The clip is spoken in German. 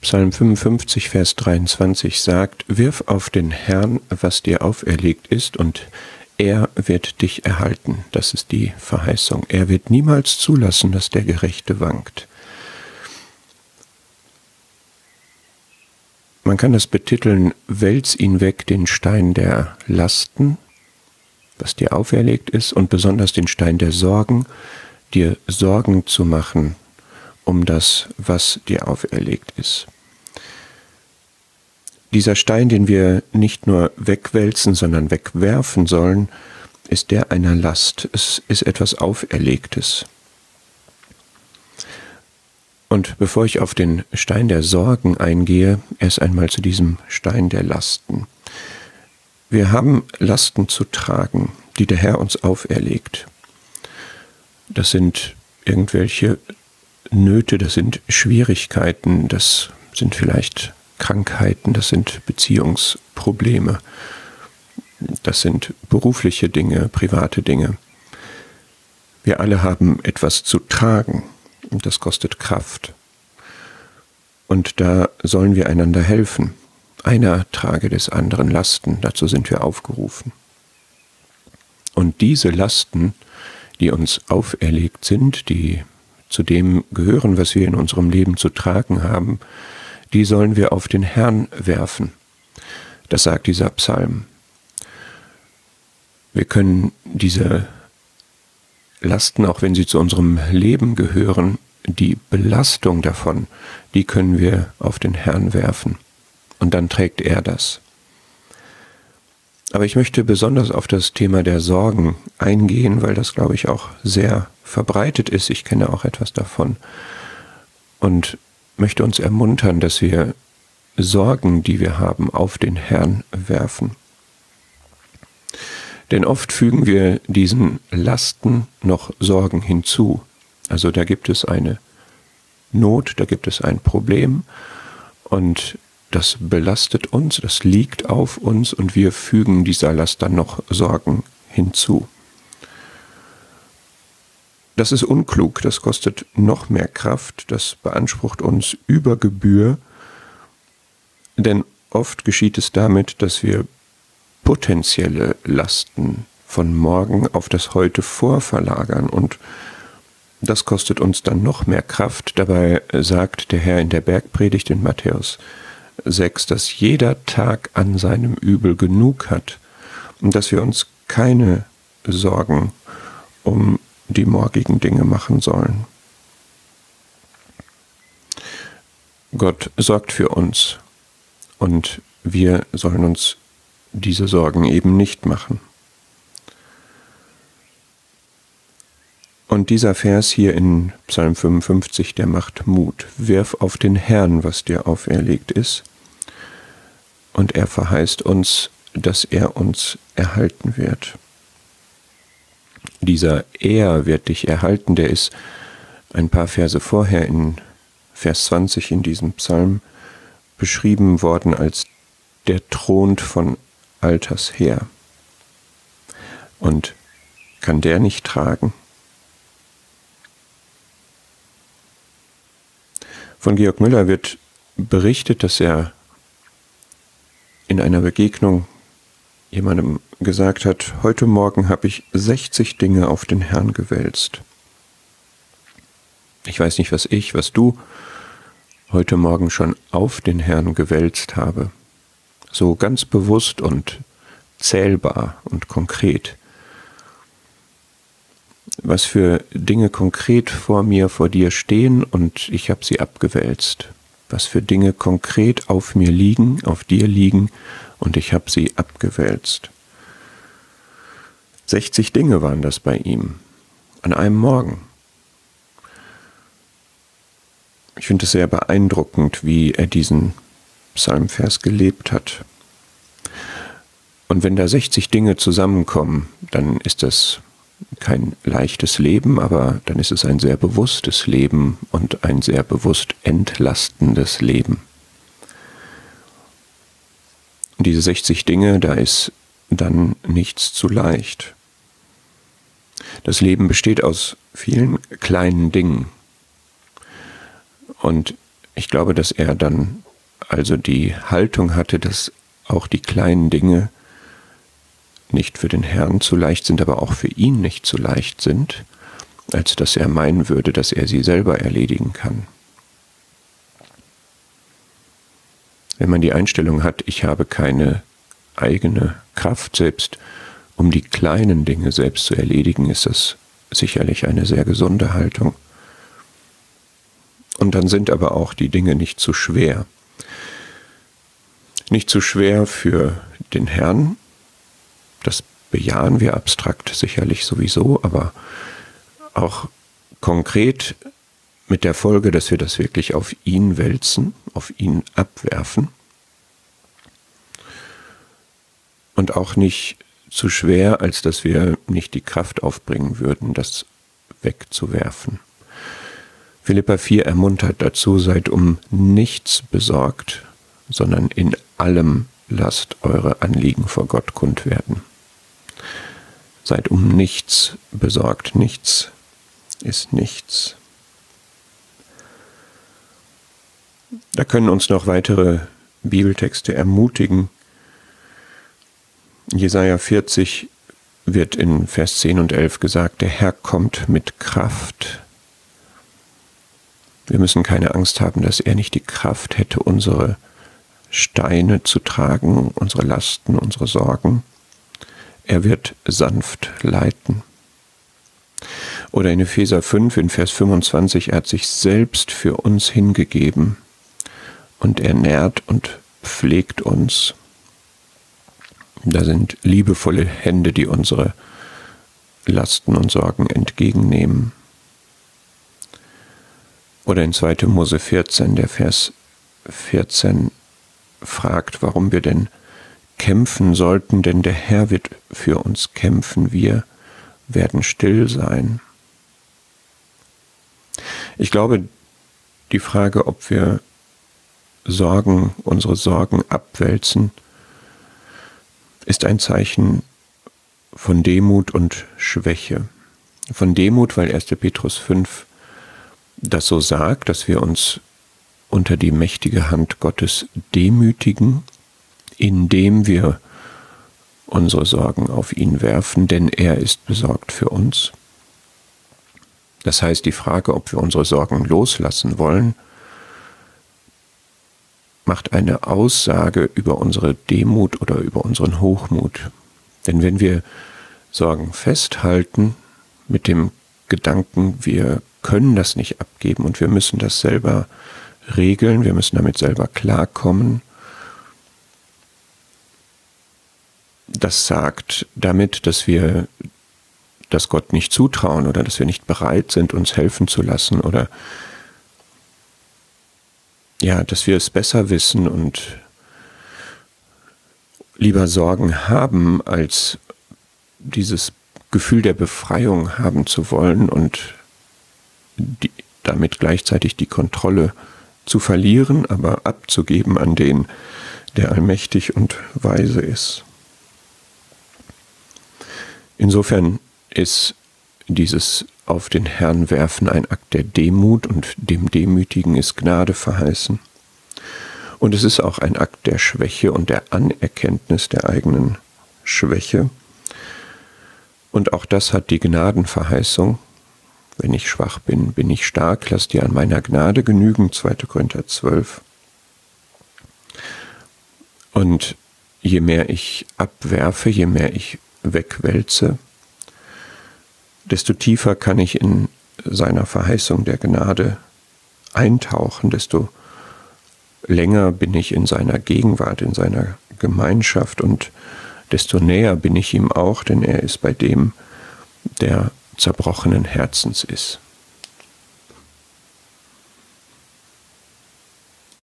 Psalm 55, Vers 23 sagt: Wirf auf den Herrn, was dir auferlegt ist, und er wird dich erhalten. Das ist die Verheißung. Er wird niemals zulassen, dass der Gerechte wankt. Man kann das betiteln: Wälz ihn weg, den Stein der Lasten, was dir auferlegt ist, und besonders den Stein der Sorgen, dir Sorgen zu machen um das, was dir auferlegt ist. Dieser Stein, den wir nicht nur wegwälzen, sondern wegwerfen sollen, ist der einer Last. Es ist etwas Auferlegtes. Und bevor ich auf den Stein der Sorgen eingehe, erst einmal zu diesem Stein der Lasten. Wir haben Lasten zu tragen, die der Herr uns auferlegt. Das sind irgendwelche Nöte, das sind Schwierigkeiten, das sind vielleicht Krankheiten, das sind Beziehungsprobleme, das sind berufliche Dinge, private Dinge. Wir alle haben etwas zu tragen und das kostet Kraft. Und da sollen wir einander helfen. Einer trage des anderen Lasten, dazu sind wir aufgerufen. Und diese Lasten, die uns auferlegt sind, die zu dem gehören, was wir in unserem Leben zu tragen haben, die sollen wir auf den Herrn werfen. Das sagt dieser Psalm. Wir können diese Lasten, auch wenn sie zu unserem Leben gehören, die Belastung davon, die können wir auf den Herrn werfen. Und dann trägt er das. Aber ich möchte besonders auf das Thema der Sorgen eingehen, weil das, glaube ich, auch sehr verbreitet ist. Ich kenne auch etwas davon und möchte uns ermuntern, dass wir Sorgen, die wir haben, auf den Herrn werfen. Denn oft fügen wir diesen Lasten noch Sorgen hinzu. Also da gibt es eine Not, da gibt es ein Problem und das belastet uns, das liegt auf uns und wir fügen dieser Last dann noch Sorgen hinzu. Das ist unklug, das kostet noch mehr Kraft, das beansprucht uns über Gebühr, denn oft geschieht es damit, dass wir potenzielle Lasten von morgen auf das Heute vorverlagern und das kostet uns dann noch mehr Kraft. Dabei sagt der Herr in der Bergpredigt in Matthäus 6, dass jeder Tag an seinem Übel genug hat und dass wir uns keine Sorgen um die morgigen Dinge machen sollen. Gott sorgt für uns und wir sollen uns diese Sorgen eben nicht machen. Und dieser Vers hier in Psalm 55, der macht Mut. Wirf auf den Herrn, was dir auferlegt ist. Und er verheißt uns, dass er uns erhalten wird. Dieser Er wird dich erhalten, der ist ein paar Verse vorher in Vers 20 in diesem Psalm beschrieben worden als der thront von Alters her. Und kann der nicht tragen? Von Georg Müller wird berichtet, dass er in einer Begegnung jemandem gesagt hat: Heute Morgen habe ich 60 Dinge auf den Herrn gewälzt. Ich weiß nicht, was du heute Morgen schon auf den Herrn gewälzt habe. So ganz bewusst und zählbar und konkret. Was für Dinge konkret vor dir stehen und ich habe sie abgewälzt. Was für Dinge konkret auf mir liegen, auf dir liegen und ich habe sie abgewälzt. 60 Dinge waren das bei ihm, an einem Morgen. Ich finde es sehr beeindruckend, wie er diesen Psalmvers gelebt hat. Und wenn da 60 Dinge zusammenkommen, dann ist das kein leichtes Leben, aber dann ist es ein sehr bewusstes Leben und ein sehr bewusst entlastendes Leben. Und diese 60 Dinge, da ist dann nichts zu leicht. Das Leben besteht aus vielen kleinen Dingen. Und Ich glaube, dass er dann also die Haltung hatte, dass auch die kleinen Dinge nicht für den Herrn zu leicht sind, aber auch für ihn nicht zu leicht sind, als dass er meinen würde, dass er sie selber erledigen kann. Wenn man die Einstellung hat, ich habe keine eigene Kraft selbst, um die kleinen Dinge selbst zu erledigen, ist das sicherlich eine sehr gesunde Haltung. Und dann sind aber auch die Dinge nicht zu schwer. Nicht zu schwer für den Herrn, das bejahen wir abstrakt sicherlich sowieso, aber auch konkret mit der Folge, dass wir das wirklich auf ihn wälzen, auf ihn abwerfen. Und auch nicht zu schwer, als dass wir nicht die Kraft aufbringen würden, das wegzuwerfen. Philipper 4 ermuntert dazu, seid um nichts besorgt, sondern in allem lasst eure Anliegen vor Gott kund werden. Seid um nichts besorgt, nichts ist nichts. Da können uns noch weitere Bibeltexte ermutigen. Jesaja 40 wird in Vers 10 und 11 gesagt, der Herr kommt mit Kraft. Wir müssen keine Angst haben, dass er nicht die Kraft hätte, unsere Steine zu tragen, unsere Lasten, unsere Sorgen. Er wird sanft leiten. Oder in Epheser 5, in Vers 25, er hat sich selbst für uns hingegeben und er nährt und pflegt uns. Da sind liebevolle Hände, die unsere Lasten und Sorgen entgegennehmen. Oder in 2. Mose 14, der Vers 14 fragt, warum wir denn kämpfen sollten, denn der Herr wird für uns kämpfen, wir werden still sein. Ich glaube, die Frage, ob wir unsere Sorgen abwälzen, ist ein Zeichen von Demut und Schwäche. Von Demut, weil 1. Petrus 5 das so sagt, dass wir uns unter die mächtige Hand Gottes demütigen, indem wir unsere Sorgen auf ihn werfen, denn er ist besorgt für uns. Das heißt, die Frage, ob wir unsere Sorgen loslassen wollen, macht eine Aussage über unsere Demut oder über unseren Hochmut. Denn wenn wir Sorgen festhalten mit dem Gedanken, wir können das nicht abgeben und wir müssen das selber regeln, wir müssen damit selber klarkommen, das sagt damit, dass wir das Gott nicht zutrauen oder dass wir nicht bereit sind, uns helfen zu lassen oder ja, dass wir es besser wissen und lieber Sorgen haben, als dieses Gefühl der Befreiung haben zu wollen und damit gleichzeitig die Kontrolle zu verlieren, aber abzugeben an den, der allmächtig und weise ist. Insofern ist dieses auf den Herrn werfen ein Akt der Demut und dem Demütigen ist Gnade verheißen. Und es ist auch ein Akt der Schwäche und der Anerkenntnis der eigenen Schwäche. Und auch das hat die Gnadenverheißung. Wenn ich schwach bin, bin ich stark. Lass dir an meiner Gnade genügen. 2. Korinther 12. Und je mehr ich abwerfe, je mehr ich wegwälze, desto tiefer kann ich in seiner Verheißung der Gnade eintauchen, desto länger bin ich in seiner Gegenwart, in seiner Gemeinschaft und desto näher bin ich ihm auch, denn er ist bei dem, der zerbrochenen Herzens ist.